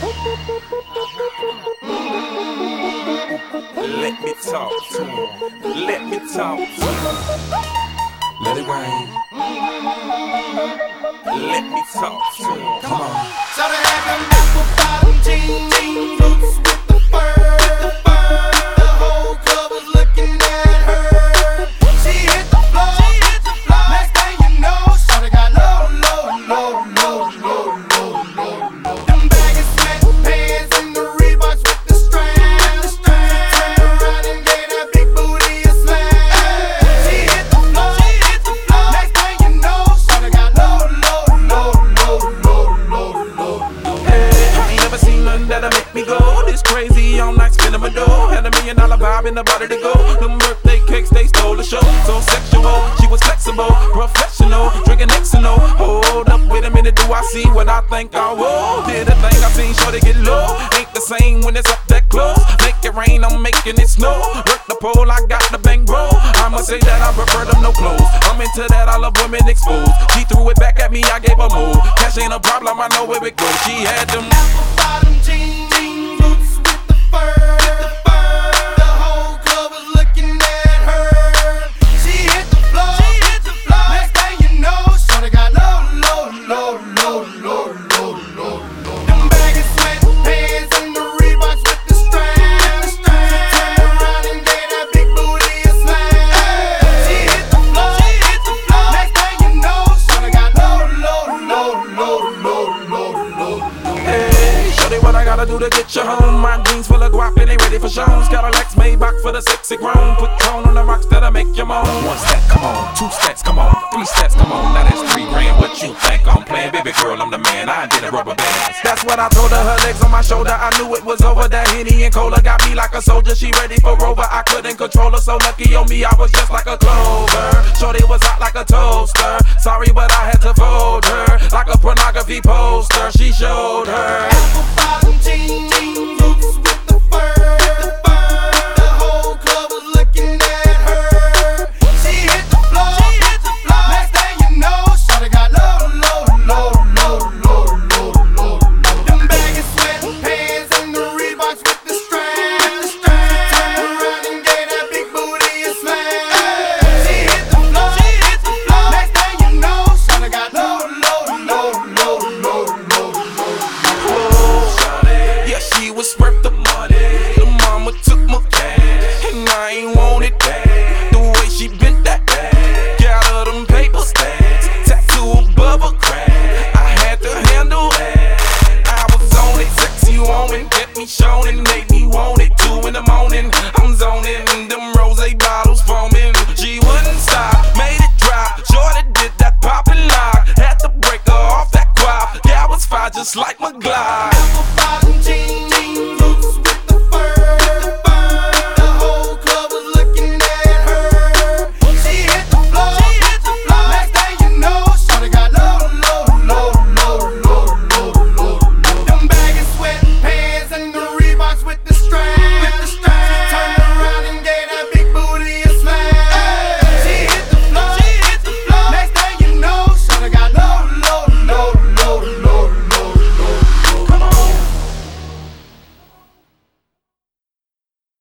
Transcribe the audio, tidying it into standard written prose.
Let me talk to him. Let me talk to him. Let it rain. Let me talk to him. Come on. So they had them apple bottom jeans, boots with the fur. The whole club was looking at her. She hit the floor. Next thing you know, shawty got low. Them baggy sweatpants and the Reeboks with the straps. Turned around and gave that big booty a slam. She hit the floor. Next thing you know, shawty got low. Hey, I ain't never seen nothing that'll make me go this crazy all night spinning my dough. Had $1 million vibe in the body to go. Them birthday cakes, they stole the show. So sexual, she was flexible, professional, drinking Xano. Hold up, wait a minute, do I see what I think I will? Did a thing I seen, sure they get low. Ain't the same when it's up that close. Make it rain, I'm making it snow. Work the pole, I got the bang bro. I'ma say that I prefer them no clothes. I'm into that, I love women exposed. She threw it back at me, I gave her move. Cash ain't a problem, I know where it goes. She had them Apple bottom jeans, boots with the fur. The whole club was looking at her. She hit the floor. Next thing you know, shawty got low. Them baggy sweatpants and the Reeboks with the straps. Turned around and gave that big booty a slam. She hit the floor. Next thing you know, shawty got low. Hey, shorty, what I gotta do to get you home? My jeans full of guap and they ready for shows. Got a Lex Maybach for the sexy grown. Put tone on the rocks that'll make you moan. 1 step, come on. 2 steps, come on. 3 steps, come on. Now that's 3 grand. What you think I'm playing? Baby girl, I'm the man. I did a rubber band. That's what I told her. Her legs on my shoulder. I knew it was over. That Henny and Cola got me like a soldier. She ready for Rover. I couldn't control her. So lucky on me, I was just like a clover. Shorty was hot like a toaster. Sorry, but I had to fold her like a pornography poster. She showed her